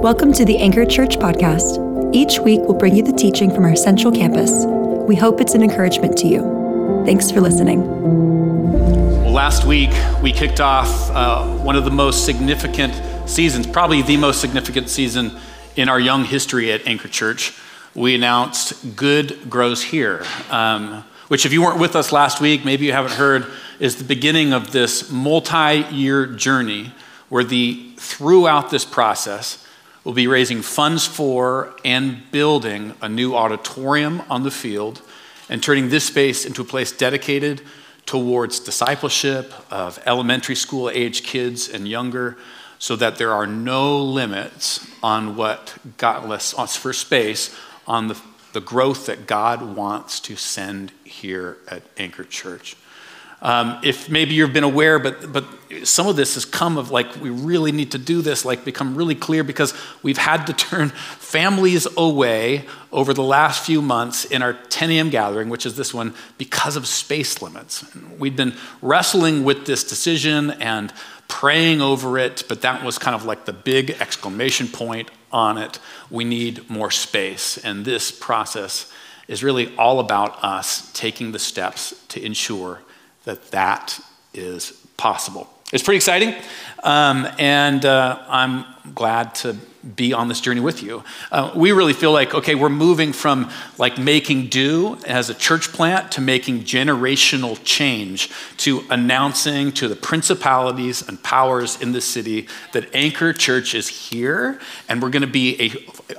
Welcome to the Anchor Church podcast. Each week, we'll bring you the teaching from our central campus. We hope it's an encouragement to you. Thanks for listening. Well, last week, we kicked off one of the most significant seasons, probably the most significant season in our young history at Anchor Church. We announced Good Grows Here, which if you weren't with us last week, maybe you haven't heard, is the beginning of this multi-year journey where throughout this process, we'll be raising funds for and building a new auditorium on the field and turning this space into a place dedicated towards discipleship of elementary school age kids and younger, so that there are no limits on what God wants for space on the growth that God wants to send here at Anchor Church. If maybe you've been aware, but some of this has come of we really need to do this, become really clear because we've had to turn families away over the last few months in our 10 a.m. gathering, which is this one, because of space limits. We've been wrestling with this decision and praying over it, but that was kind of the big exclamation point on it. We need more space. And this process is really all about us taking the steps to ensure that is possible. It's pretty exciting, and I'm glad to be on this journey with you. We really feel we're moving from making do as a church plant to making generational change, to announcing to the principalities and powers in the city that Anchor Church is here, and we're going to be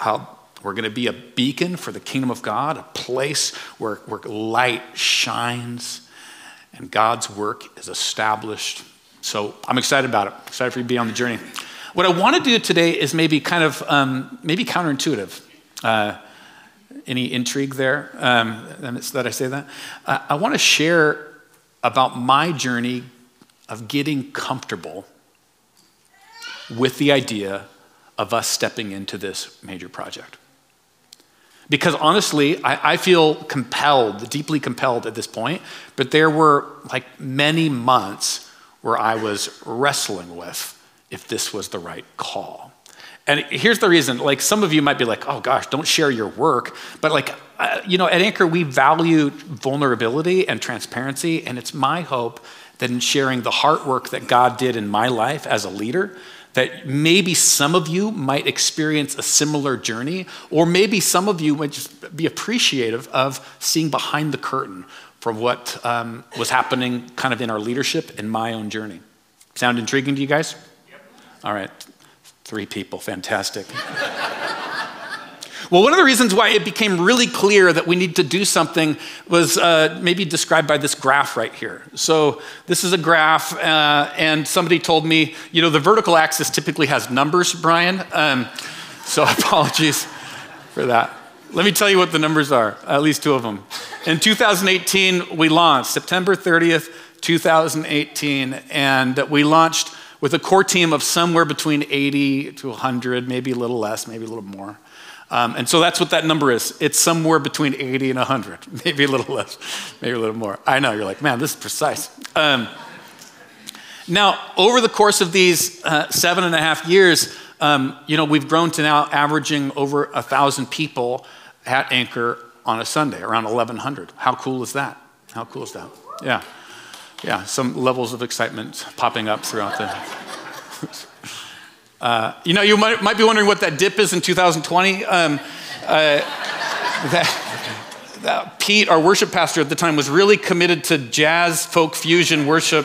a beacon for the kingdom of God, a place where light shines and God's work is established. So I'm excited about it. Excited for you to be on the journey. What I want to do today is maybe maybe counterintuitive. Any intrigue there that I say that? I want to share about my journey of getting comfortable with the idea of us stepping into this major project. Because honestly, I feel deeply compelled at this point, but there were many months where I was wrestling with if this was the right call. And here's the reason, some of you might be oh gosh, don't share your work, but at Anchor, we value vulnerability and transparency, and it's my hope that in sharing the heart work that God did in my life as a leader, that maybe some of you might experience a similar journey, or maybe some of you might just be appreciative of seeing behind the curtain from what was happening kind of in our leadership and my own journey. Sound intriguing to you guys? Yep. All right, 3 people, fantastic. Well, one of the reasons why it became really clear that we need to do something was maybe described by this graph right here. So this is a graph, and somebody told me, the vertical axis typically has numbers, Brian. So apologies for that. Let me tell you what the numbers are, at least 2 of them. In 2018, we launched, September 30th, 2018, and we launched with a core team of somewhere between 80 to 100, maybe a little less, maybe a little more. And so that's what that number is. It's somewhere between 80 and 100, maybe a little less, maybe a little more. I know, you're man, this is precise. Now, over the course of these 7.5 years, we've grown to now averaging over 1,000 people at Anchor on a Sunday, around 1,100. How cool is that? How cool is that? Yeah, some levels of excitement popping up throughout the... you might be wondering what that dip is in 2020. Pete, our worship pastor at the time, was really committed to jazz, folk, fusion worship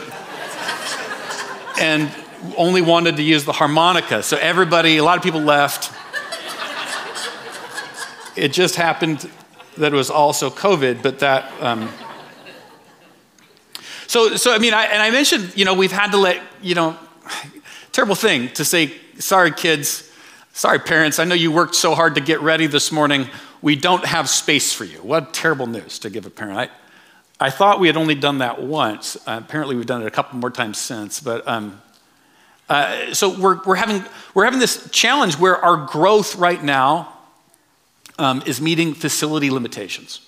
and only wanted to use the harmonica. So a lot of people left. It just happened that it was also COVID, but that... I mentioned, we've had to let, terrible thing to say, sorry kids, sorry parents, I know you worked so hard to get ready this morning, we don't have space for you. What terrible news to give a parent. I thought we had only done that once. Apparently we've done it a couple more times since, but so we're having this challenge where our growth right now is meeting facility limitations.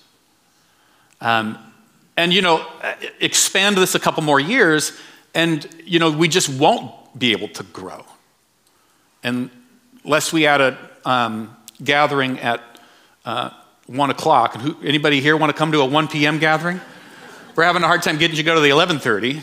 Expand this a couple more years and, we just won't be able to grow. And lest we had a gathering at 1 o'clock. And anybody here want to come to a 1 p.m. gathering? We're having a hard time getting you to go to the 11:30.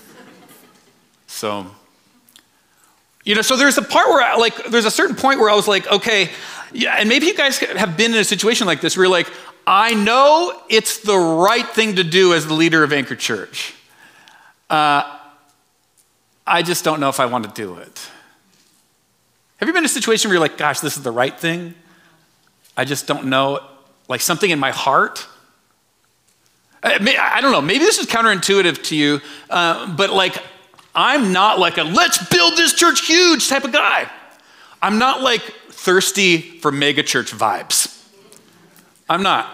So, so there's a part where there's a certain point where I was like, okay, yeah, and maybe you guys have been in a situation like this where you're like, I know it's the right thing to do as the leader of Anchor Church. I just don't know if I want to do it. Have you been in a situation where you're like, gosh, this is the right thing? I just don't know, like something in my heart? I don't know, maybe this is counterintuitive to you, but I'm not like a let's build this church huge type of guy. I'm not like thirsty for mega church vibes. I'm not.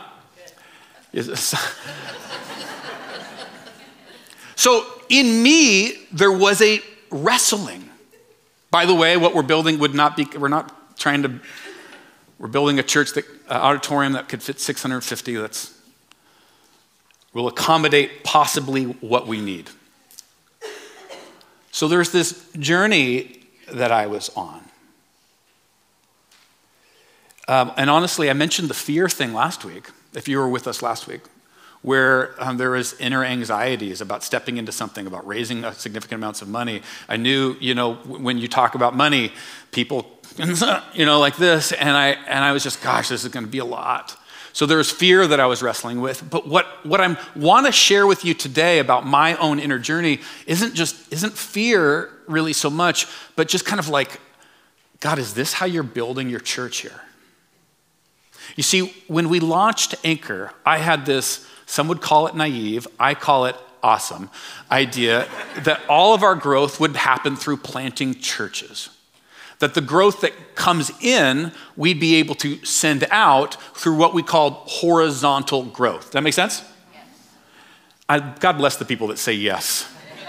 So in me, there was a wrestling. By the way, what we're building we're building a church, auditorium that could fit 650. Will accommodate possibly what we need. So there's this journey that I was on. And honestly, I mentioned the fear thing last week, if you were with us last week, where there was inner anxieties about stepping into something, about raising significant amounts of money. I knew, when you talk about money, people, like this, and I was just, gosh, this is going to be a lot. So there was fear that I was wrestling with. But what I want to share with you today about my own inner journey isn't fear really so much, but just kind of like, God, is this how you're building your church here? You see, when we launched Anchor, I had this, some would call it naive, I call it awesome, idea that all of our growth would happen through planting churches. That the growth that comes in, we'd be able to send out through what we called horizontal growth. Does that make sense? Yes. God bless the people that say yes.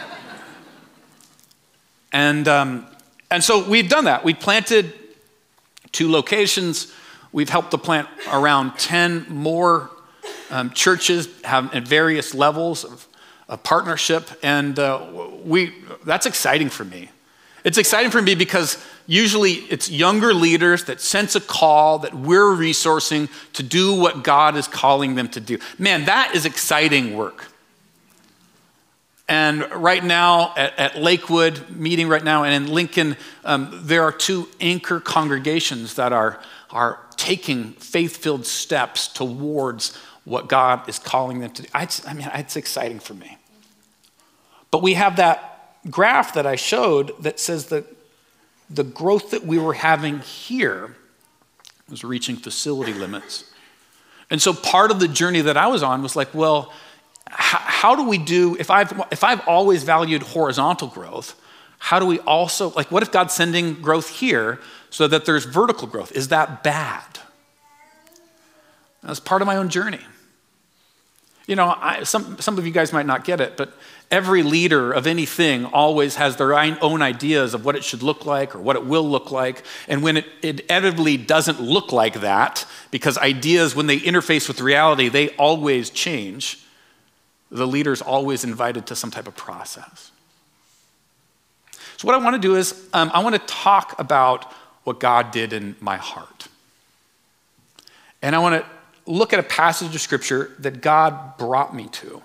And so we've done that. We planted 2 locations. We've helped to plant around 10 more churches at various levels of partnership. And that's exciting for me. It's exciting for me because usually it's younger leaders that sense a call that we're resourcing to do what God is calling them to do. Man, that is exciting work. And right now at Lakewood, meeting right now, and in Lincoln, there are 2 anchor congregations that are taking faith-filled steps towards what God is calling them to do. It's exciting for me. But we have that graph that I showed that says that the growth that we were having here was reaching facility limits. And so part of the journey that I was on was like, well, how do we do, if I've always valued horizontal growth, how do we also, what if God's sending growth here so that there's vertical growth? Is that bad? That's part of my own journey. Some of you guys might not get it, but every leader of anything always has their own ideas of what it should look like or what it will look like. And when it inevitably doesn't look like that, because ideas, when they interface with reality, they always change, the leader's always invited to some type of process. So what I want to do is I want to talk about what God did in my heart. And I want to look at a passage of scripture that God brought me to.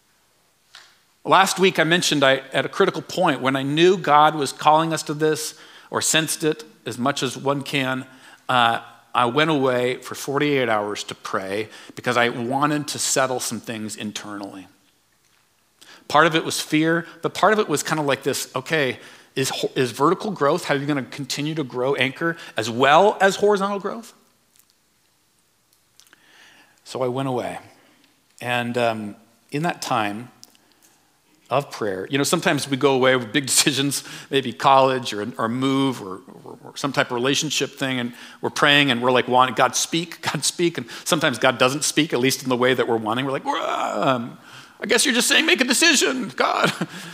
Last week I mentioned at a critical point when I knew God was calling us to this or sensed it as much as one can, I went away for 48 hours to pray because I wanted to settle some things internally. Part of it was fear, but part of it was kind of like this, okay, is vertical growth, how are you going to continue to grow Anchor as well as horizontal growth? So I went away. And in that time of prayer, sometimes we go away with big decisions, maybe college or move or some type of relationship thing, and we're praying and we're like wanting God speak. And sometimes God doesn't speak, at least in the way that we're wanting. We're like, I guess you're just saying make a decision, God.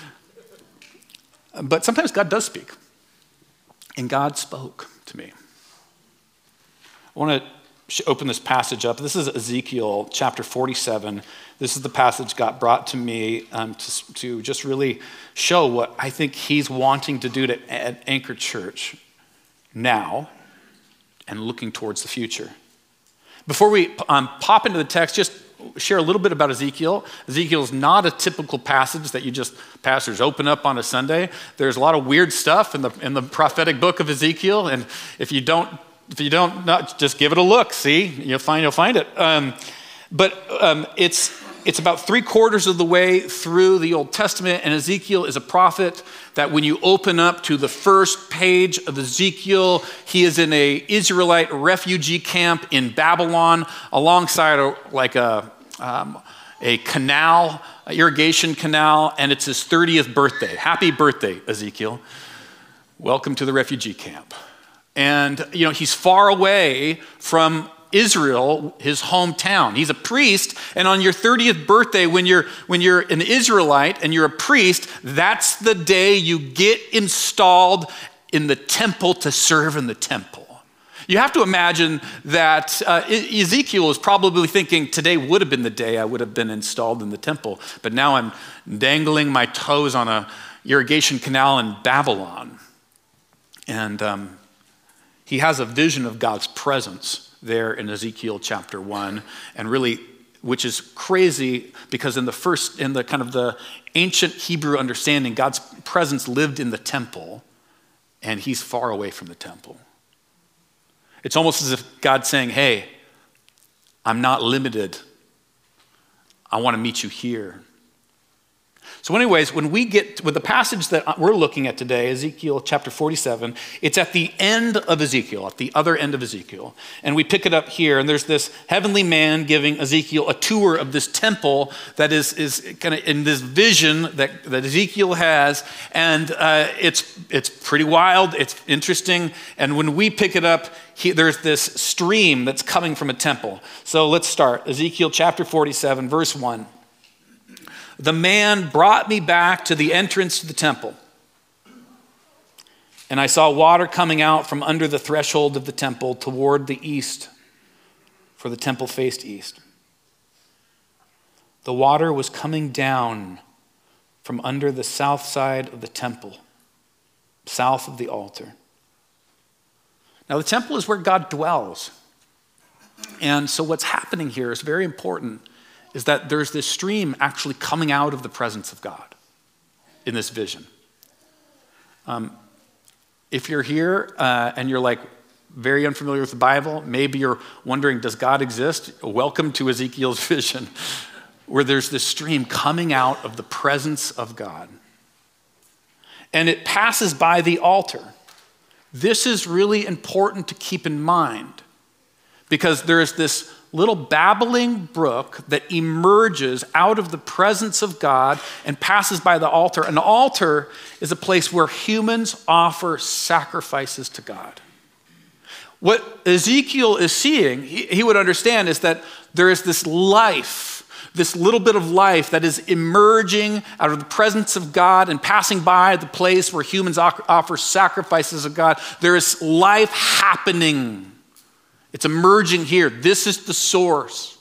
But sometimes God does speak. And God spoke to me. I want to open this passage up. This is Ezekiel chapter 47. This is the passage God brought to me to just really show what I think he's wanting to do at Anchor Church now and looking towards the future. Before we pop into the text, just share a little bit about Ezekiel. Ezekiel is not a typical passage that pastors open up on a Sunday. There's a lot of weird stuff in the prophetic book of Ezekiel, and if you don't, just give it a look. See, you'll find it. It's about 3/4 of the way through the Old Testament, and Ezekiel is a prophet that when you open up to the first page of Ezekiel, he is in a Israelite refugee camp in Babylon alongside a canal, irrigation canal, and it's his 30th birthday. Happy birthday, Ezekiel. Welcome to the refugee camp. And he's far away from Israel, his hometown. He's a priest, and on your 30th birthday, when you're an Israelite and you're a priest, that's the day you get installed in the temple to serve in the temple. You have to imagine that Ezekiel is probably thinking, today would have been the day I would have been installed in the temple, but now I'm dangling my toes on a irrigation canal in Babylon. And he has a vision of God's presence there in Ezekiel chapter 1, and really, which is crazy because in the kind of the ancient Hebrew understanding, God's presence lived in the temple, and he's far away from the temple. It's almost as if God's saying, hey, I'm not limited. I want to meet you here. So anyways, when we get with the passage that we're looking at today, Ezekiel chapter 47, it's at the end of Ezekiel, at the other end of Ezekiel. And we pick it up here, and there's this heavenly man giving Ezekiel a tour of this temple that is kind of in this vision that Ezekiel has. And it's pretty wild, it's interesting. And when we pick it up, there's this stream that's coming from a temple. So let's start. Ezekiel chapter 47, verse 1. The man brought me back to the entrance to the temple, and I saw water coming out from under the threshold of the temple toward the east, for the temple faced east. The water was coming down from under the south side of the temple, south of the altar. Now, the temple is where God dwells. And so what's happening here is very important, is that there's this stream actually coming out of the presence of God in this vision. If you're here and you're like very unfamiliar with the Bible, maybe you're wondering, does God exist? Welcome to Ezekiel's vision, where there's this stream coming out of the presence of God. And it passes by the altar. This is really important to keep in mind, because there is this little babbling brook that emerges out of the presence of God and passes by the altar. An altar is a place where humans offer sacrifices to God. What Ezekiel is seeing, he would understand, is that there is this life, this little bit of life that is emerging out of the presence of God and passing by the place where humans offer sacrifices of God. There is life happening. It's emerging here. This is the source.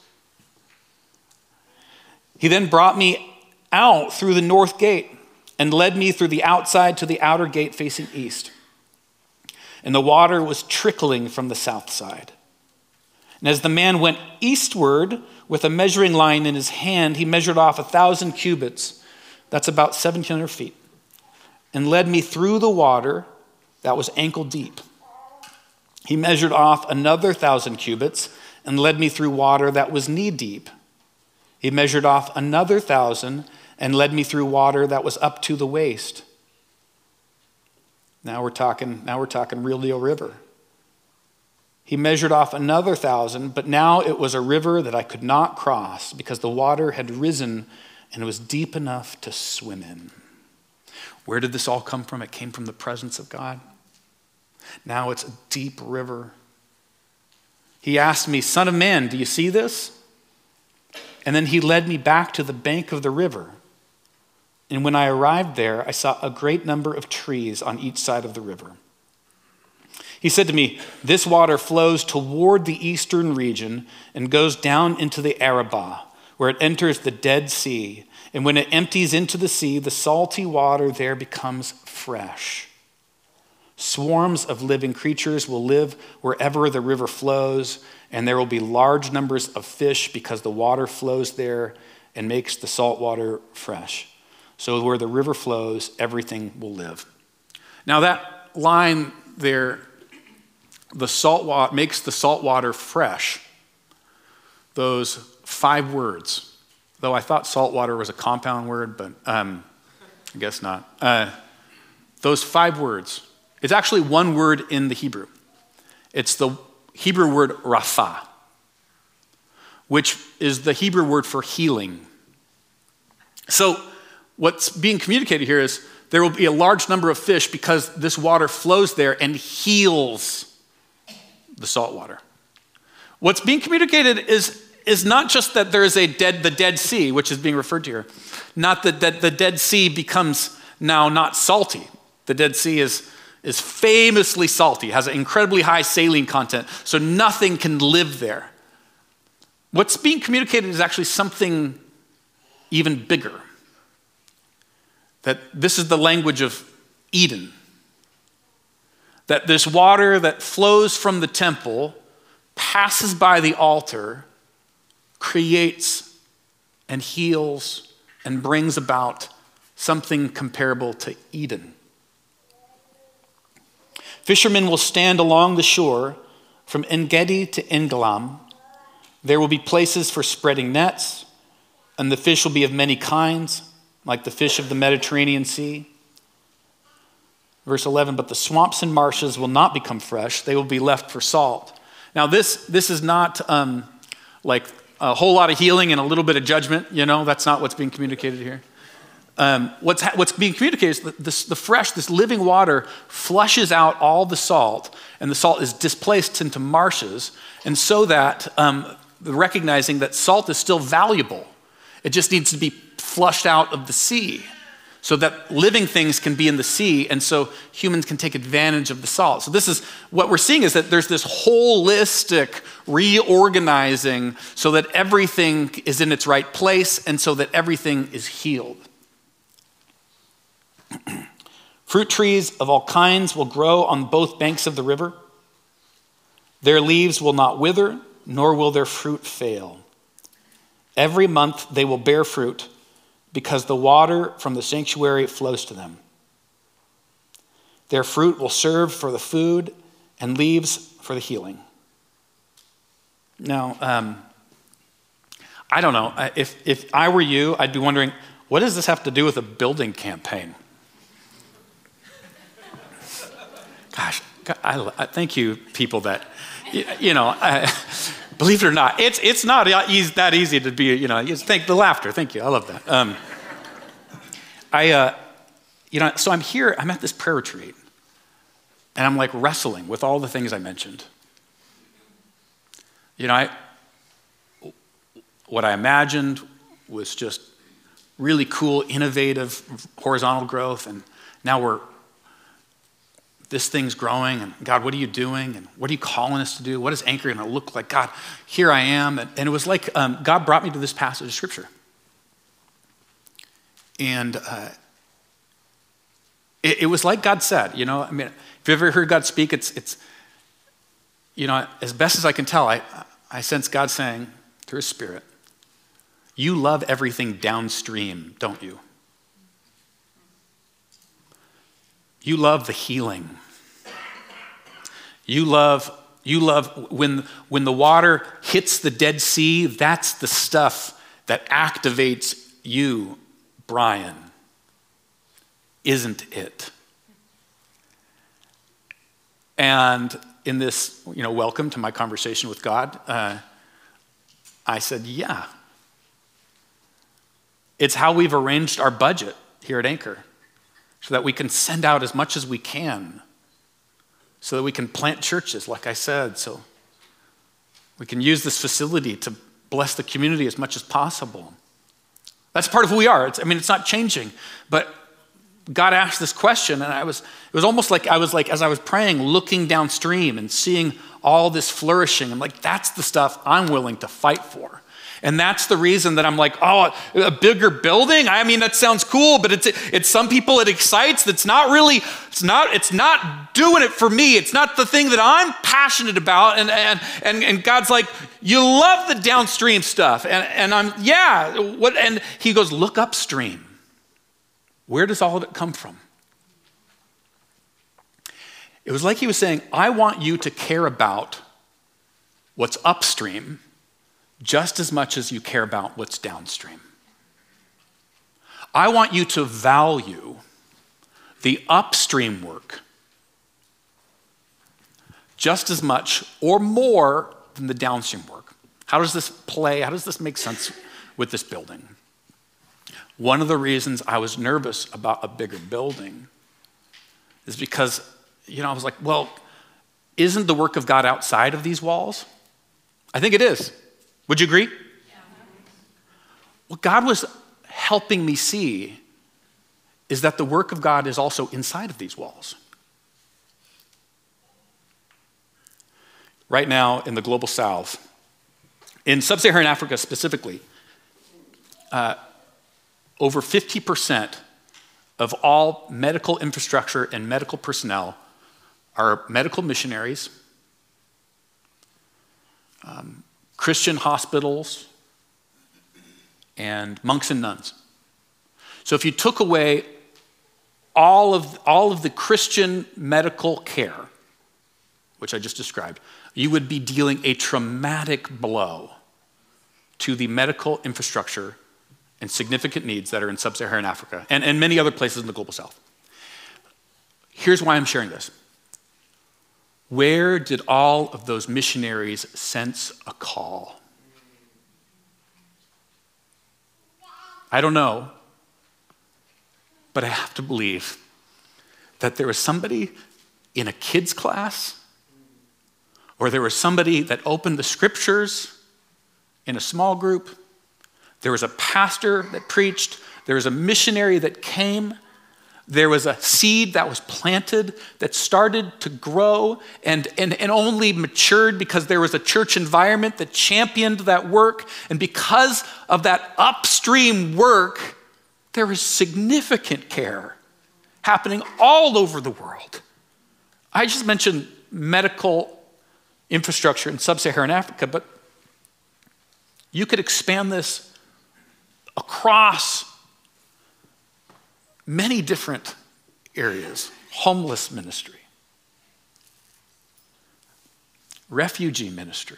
He then brought me out through the north gate and led me through the outside to the outer gate facing east. And the water was trickling from the south side. And as the man went eastward with a measuring line in his hand, he measured off 1,000 cubits. That's about 1,700 feet. And led me through the water that was ankle deep. He measured off another 1,000 cubits and led me through water that was knee deep. He measured off another 1,000 and led me through water that was up to the waist. Now we're talking real deal river. He measured off another 1,000, but now it was a river that I could not cross because the water had risen and it was deep enough to swim in. Where did this all come from? It came from the presence of God. Now it's a deep river. He asked me, "Son of man, do you see this?" And then he led me back to the bank of the river. And when I arrived there, I saw a great number of trees on each side of the river. He said to me, "This water flows toward the eastern region and goes down into the Arabah, where it enters the Dead Sea. And when it empties into the sea, the salty water there becomes fresh. Swarms of living creatures will live wherever the river flows, and there will be large numbers of fish because the water flows there and makes the salt water fresh. So where the river flows, everything will live. Now that line there, the salt water makes the salt water fresh. Those 5 words, though I thought salt water was a compound word, but I guess not. Those 5 words, it's actually one word in the Hebrew. It's the Hebrew word rapha, which is the Hebrew word for healing. So what's being communicated here is there will be a large number of fish because this water flows there and heals the salt water. What's being communicated is not just that there is the Dead Sea, which is being referred to here. Not that the Dead Sea becomes now not salty. The Dead Sea is famously salty, has an incredibly high saline content, so nothing can live there. What's being communicated is actually something even bigger. That this is the language of Eden. That this water that flows from the temple, passes by the altar, creates and heals and brings about something comparable to Eden. Fishermen will stand along the shore from En-Gedi to En-Eglaim. There will be places for spreading nets, and the fish will be of many kinds, like the fish of the Mediterranean Sea. Verse 11, but the swamps and marshes will not become fresh. They will be left for salt. Now this is not like a whole lot of healing and a little bit of judgment. That's not what's being communicated here. What's being communicated is the fresh, this living water flushes out all the salt, and the salt is displaced into marshes, and so that recognizing that salt is still valuable. It just needs to be flushed out of the sea so that living things can be in the sea, and so humans can take advantage of the salt. So this is what we're seeing, is that there's this holistic reorganizing so that everything is in its right place and so that everything is healed. Fruit trees of all kinds will grow on both banks of the river. Their leaves will not wither, nor will their fruit fail. Every month they will bear fruit, because the water from the sanctuary flows to them. Their fruit will serve for the food, and leaves for the healing. Now, I don't know. If I were you, I'd be wondering, what does this have to do with a building campaign? Gosh, I thank you, people that, believe it or not, it's not that easy to be, thank the laughter. Thank you. I love that. So I'm here, I'm at this prayer retreat, and I'm like wrestling with all the things I mentioned. What I imagined was just really cool, innovative, horizontal growth, and now this thing's growing, and God, what are you doing? And what are you calling us to do? What is Anchor going to look like? God, here I am. And it was like God brought me to this passage of Scripture. And it was like God said, if you've ever heard God speak, it's as best as I can tell, I sense God saying through His Spirit, you love everything downstream, don't you? You love the healing. You love when the water hits the Dead Sea, that's the stuff that activates you, Brian. Isn't it? And in this, welcome to my conversation with God, I said, yeah. It's how we've arranged our budget here at Anchor, so that we can send out as much as we can, so that we can plant churches, like I said, so we can use this facility to bless the community as much as possible. That's part of who we are. It's not changing, but God asked this question, and it was almost like I was as I was praying, looking downstream and seeing all this flourishing. I'm like, that's the stuff I'm willing to fight for. And that's the reason that I'm like, oh, a bigger building? I mean, that sounds cool, but it's some people it excites. It's not doing it for me. It's not the thing that I'm passionate about. And God's like, you love the downstream stuff. And I'm, yeah, what? And he goes, look upstream. Where does all of it come from? It was like he was saying, I want you to care about what's upstream just as much as you care about what's downstream. I want you to value the upstream work just as much or more than the downstream work. How does this play? How does this make sense with this building? One of the reasons I was nervous about a bigger building is because, I was like, well, isn't the work of God outside of these walls? I think it is. Would you agree? Yeah. What God was helping me see is that the work of God is also inside of these walls. Right now in the global south, in sub-Saharan Africa specifically, over 50% of all medical infrastructure and medical personnel are medical missionaries, Christian hospitals, and monks and nuns. So if you took away all of the Christian medical care, which I just described, you would be dealing a traumatic blow to the medical infrastructure and significant needs that are in sub-Saharan Africa and many other places in the global south. Here's why I'm sharing this. Where did all of those missionaries sense a call? I don't know, but I have to believe that there was somebody in a kids' class, or there was somebody that opened the scriptures in a small group. There was a pastor that preached. There was a missionary that came. There was a seed that was planted that started to grow and only matured because there was a church environment that championed that work. And because of that upstream work, there was significant care happening all over the world. I just mentioned medical infrastructure in sub-Saharan Africa, but you could expand this across many different areas. Homeless ministry, refugee ministry.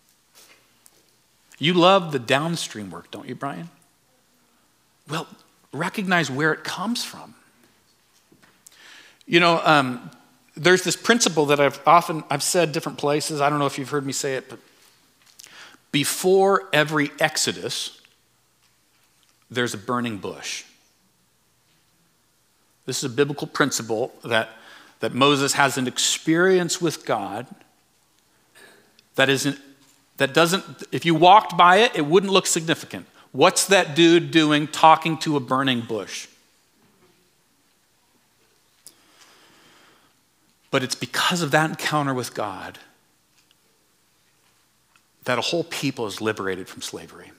You love the downstream work, don't you, Brian? Well, recognize where it comes from. There's this principle that I've said different places. I don't know if you've heard me say it, but before every exodus, there's a burning bush. This is a biblical principle that Moses has an experience with God that doesn't, if you walked by it, it wouldn't look significant. What's that dude doing talking to a burning bush? But it's because of that encounter with God that a whole people is liberated from slavery.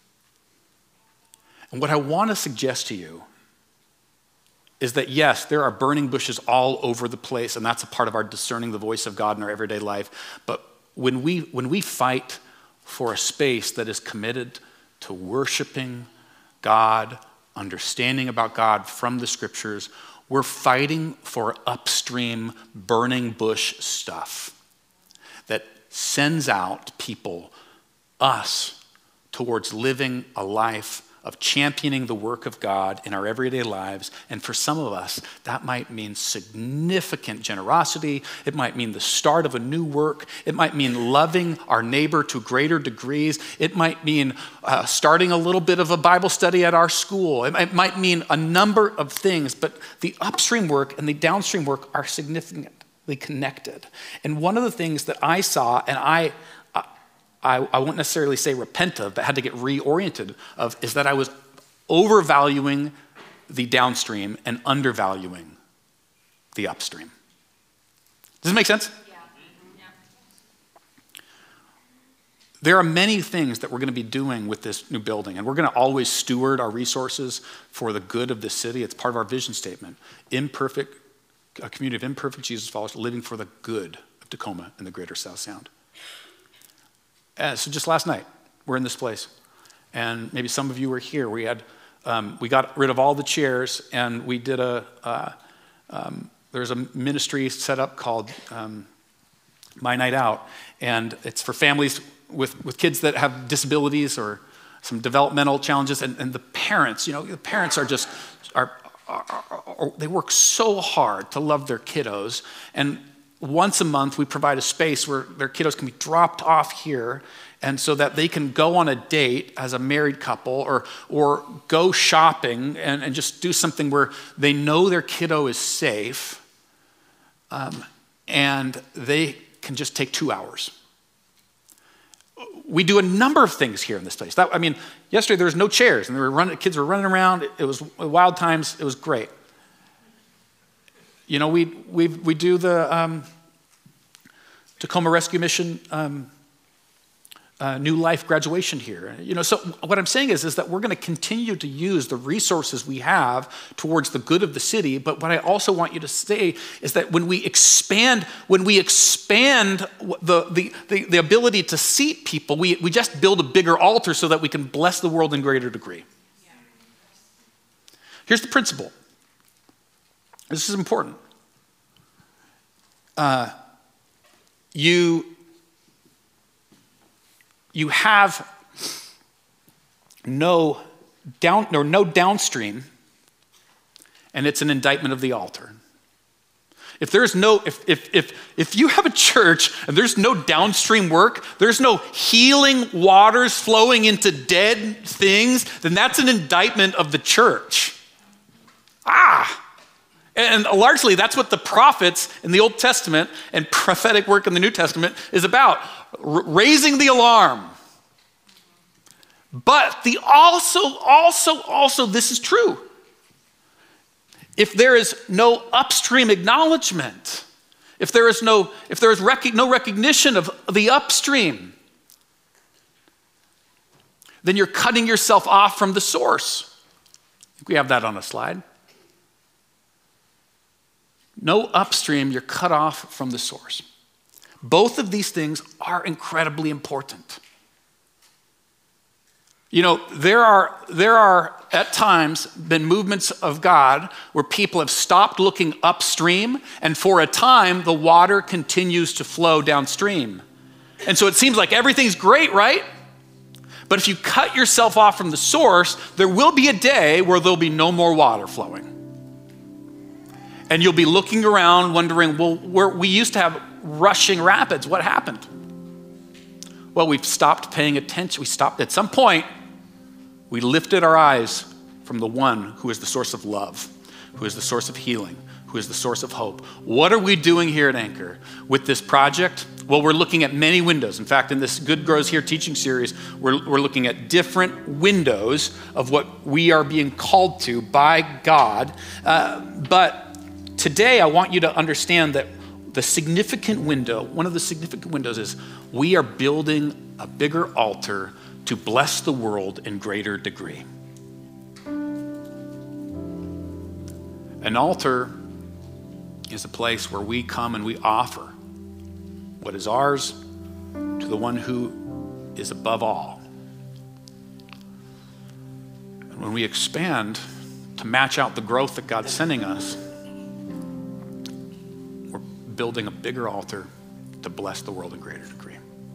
And what I want to suggest to you is that yes, there are burning bushes all over the place, and that's a part of our discerning the voice of God in our everyday life. But when we fight for a space that is committed to worshiping God, understanding about God from the scriptures, we're fighting for upstream burning bush stuff that sends out people, us, towards living a life of championing the work of God in our everyday lives. And for some of us, that might mean significant generosity. It might mean the start of a new work. It might mean loving our neighbor to greater degrees. It might mean starting a little bit of a Bible study at our school. It might mean a number of things, but the upstream work and the downstream work are significantly connected. And one of the things that I saw, and I won't necessarily say repent of, but had to get reoriented of, is that I was overvaluing the downstream and undervaluing the upstream. Does this make sense? Yeah. There are many things that we're going to be doing with this new building, and we're going to always steward our resources for the good of the city. It's part of our vision statement. A community of imperfect Jesus followers living for the good of Tacoma and the greater South Sound. So just last night, we're in this place, and maybe some of you were here. We got rid of all the chairs, and we did there's a ministry set up called My Night Out, and it's for families with kids that have disabilities or some developmental challenges, and the parents, the parents they work so hard to love their kiddos, and once a month we provide a space where their kiddos can be dropped off here, and so that they can go on a date as a married couple or go shopping and just do something where they know their kiddo is safe, and they can just take 2 hours. We do a number of things here in this place. Yesterday there was no chairs, and kids were running around. It was wild times. It was great. We do the Tacoma Rescue Mission New Life graduation here. So what I'm saying is that we're going to continue to use the resources we have towards the good of the city. But what I also want you to say is that when we expand the ability to seat people, we just build a bigger altar so that we can bless the world in greater degree. Here's the principle. This is important. You have no downstream, and it's an indictment of the altar. If you have a church and there's no downstream work, there's no healing waters flowing into dead things, then that's an indictment of the church. And largely that's what the prophets in the Old Testament and prophetic work in the New Testament is about, raising the alarm. But also this is true. If there is no upstream acknowledgement, if there is no recognition of the upstream, then you're cutting yourself off from the source. I think we have that on a slide. No upstream, you're cut off from the source. Both of these things are incredibly important. There are at times been movements of God where people have stopped looking upstream, and for a time the water continues to flow downstream. And so it seems like everything's great, right? But if you cut yourself off from the source, there will be a day where there'll be no more water flowing. And you'll be looking around wondering, we used to have rushing rapids. What happened? Well, we've stopped paying attention. At some point, we lifted our eyes from the one who is the source of love, who is the source of healing, who is the source of hope. What are we doing here at Anchor with this project? Well, we're looking at many windows. In fact, in this Good Grows Here teaching series, we're looking at different windows of what we are being called to by God. But today, I want you to understand that one of the significant windows is we are building a bigger altar to bless the world in greater degree. An altar is a place where we come and we offer what is ours to the one who is above all. And when we expand to match out the growth that God's sending us, we're building a bigger altar to bless the world in greater degree.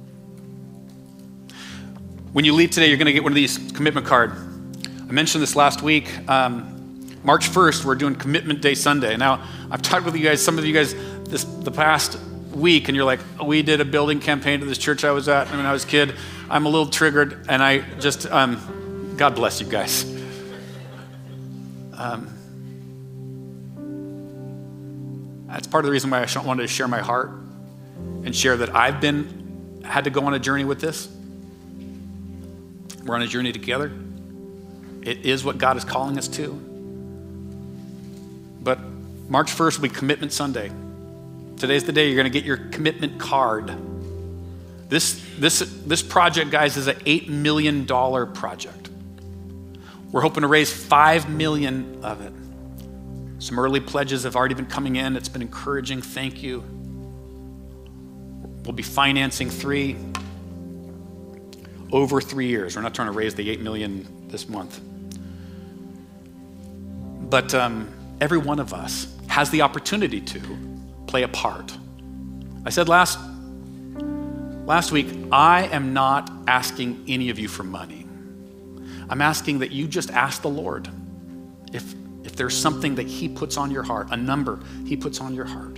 When you leave today, you're going to get one of these commitment card. I mentioned this last week. March 1st, we're doing Commitment Day Sunday. Now, I've talked with you guys, some of you guys, the past week, and you're like, we did a building campaign to this church I was at when I was a kid. I'm a little triggered, and I just, God bless you guys. That's part of the reason why I wanted to share my heart and share that I've had to go on a journey with this. We're on a journey together. It is what God is calling us to. But March 1st will be Commitment Sunday. Today's the day you're going to get your commitment card. This This project, guys, is an $8 million project. We're hoping to raise $5 million of it. Some early pledges have already been coming in. It's been encouraging. Thank you. We'll be financing 3 over 3 years. We're not trying to raise the $8 million this month. But every one of us has the opportunity to play a part. I said last week, I am not asking any of you for money. I'm asking that you just ask the Lord if there's something that he puts on your heart, a number he puts on your heart.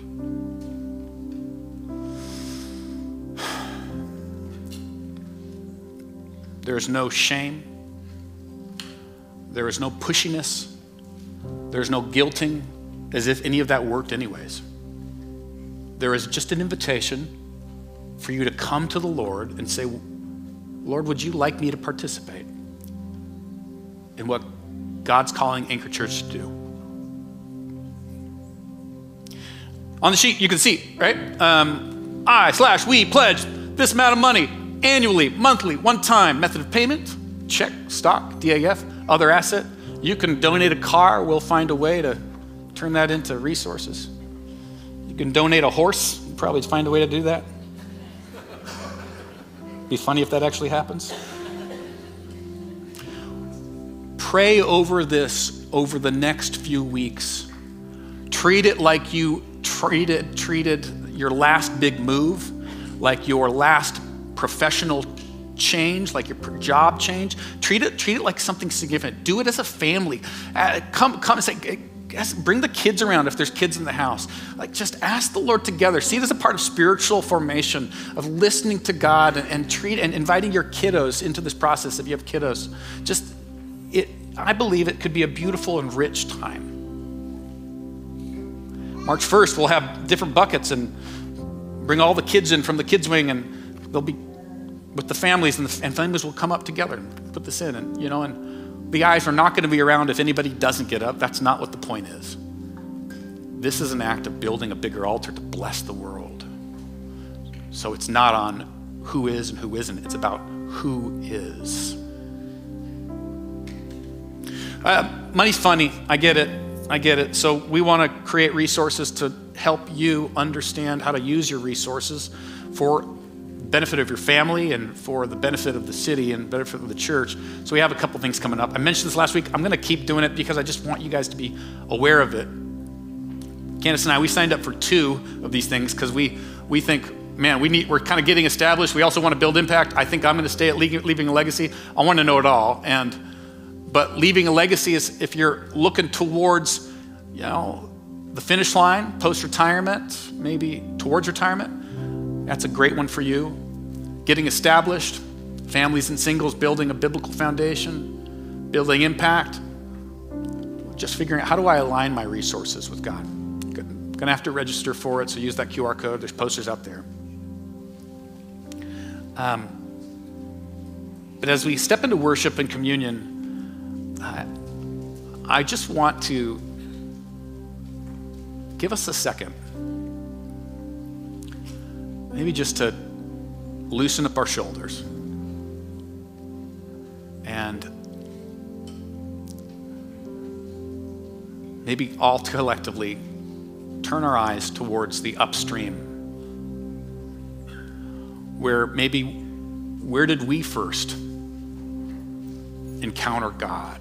There is no shame. There is no pushiness. There's no guilting as if any of that worked anyways. There is just an invitation for you to come to the Lord and say, Lord, would you like me to participate in what God's calling Anchor Church to do? On the sheet, you can see, right? We pledge this amount of money annually, monthly, one time. Method of payment, check, stock, DAF, other asset. You can donate a car. We'll find a way to turn that into resources. You can donate a horse. We'll probably find a way to do that. Be funny if that actually happens. Pray over this over the next few weeks. Treat it like you treated your last big move, like your last professional change, like your job change. Treat it like something significant. Do it as a family. Come and say, bring the kids around if there's kids in the house. Like, just ask the Lord together. See it as a part of spiritual formation, of listening to God and inviting your kiddos into this process if you have kiddos. I believe it could be a beautiful and rich time. March 1st, we'll have different buckets and bring all the kids in from the kids wing, and they'll be with the families, and families will come up together and put this in. And the eyes are not going to be around if anybody doesn't get up. That's not what the point is. This is an act of building a bigger altar to bless the world. So it's not on who is and who isn't. It's about who is. Money's funny. I get it. So we want to create resources to help you understand how to use your resources for benefit of your family and for the benefit of the city and benefit of the church. So we have a couple things coming up. I mentioned this last week. I'm going to keep doing it because I just want you guys to be aware of it. Candace and I, we signed up for 2 of these things because we think, man, we're kind of getting established. We also want to build impact. I think I'm going to stay at Leaving a Legacy. I want to know it all. But leaving a legacy is if you're looking towards, the finish line, post-retirement, maybe towards retirement, that's a great one for you. Getting established, families and singles, building a biblical foundation, building impact, just figuring out how do I align my resources with God. I'm gonna have to register for it, so use that QR code. There's posters out there. But as we step into worship and communion, I just want to give us a second, maybe just to loosen up our shoulders and maybe all collectively turn our eyes towards the upstream, where did we first encounter God?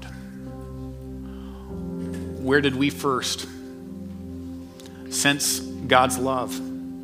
Where did we first sense God's love?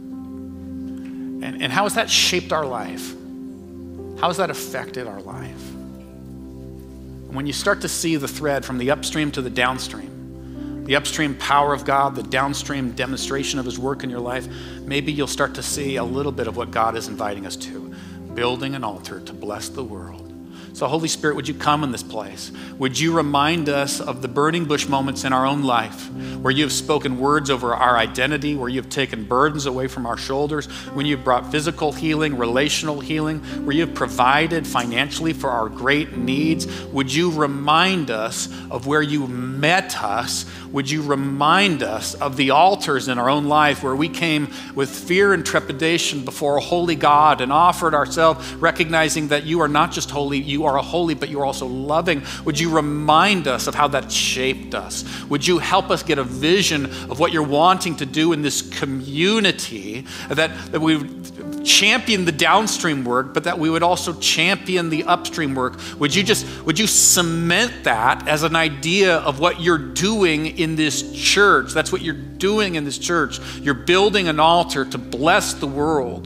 And how has that shaped our life? How has that affected our life? When you start to see the thread from the upstream to the downstream, the upstream power of God, the downstream demonstration of his work in your life, maybe you'll start to see a little bit of what God is inviting us to, building an altar to bless the world. So Holy Spirit, would you come in this place? Would you remind us of the burning bush moments in our own life where you have spoken words over our identity, where you have taken burdens away from our shoulders, when you've brought physical healing, relational healing, where you have provided financially for our great needs. Would you remind us of where you met us? Would you remind us of the altars in our own life where we came with fear and trepidation before a holy God and offered ourselves, recognizing that you are not just holy, you are holy, but you are also loving. Would you remind us of how that shaped us? Would you help us get a vision of what you're wanting to do in this community, that we would champion the downstream work, but that we would also champion the upstream work? Would you cement that as an idea of what you're doing in this church? That's what you're doing in this church. You're building an altar to bless the world.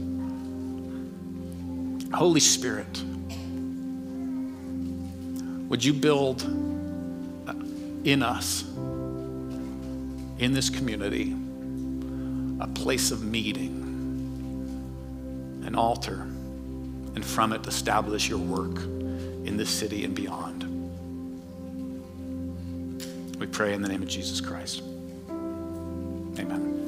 Holy Spirit, would you build in us, in this community, a place of meeting, an altar, and from it establish your work in this city and beyond. We pray in the name of Jesus Christ. Amen.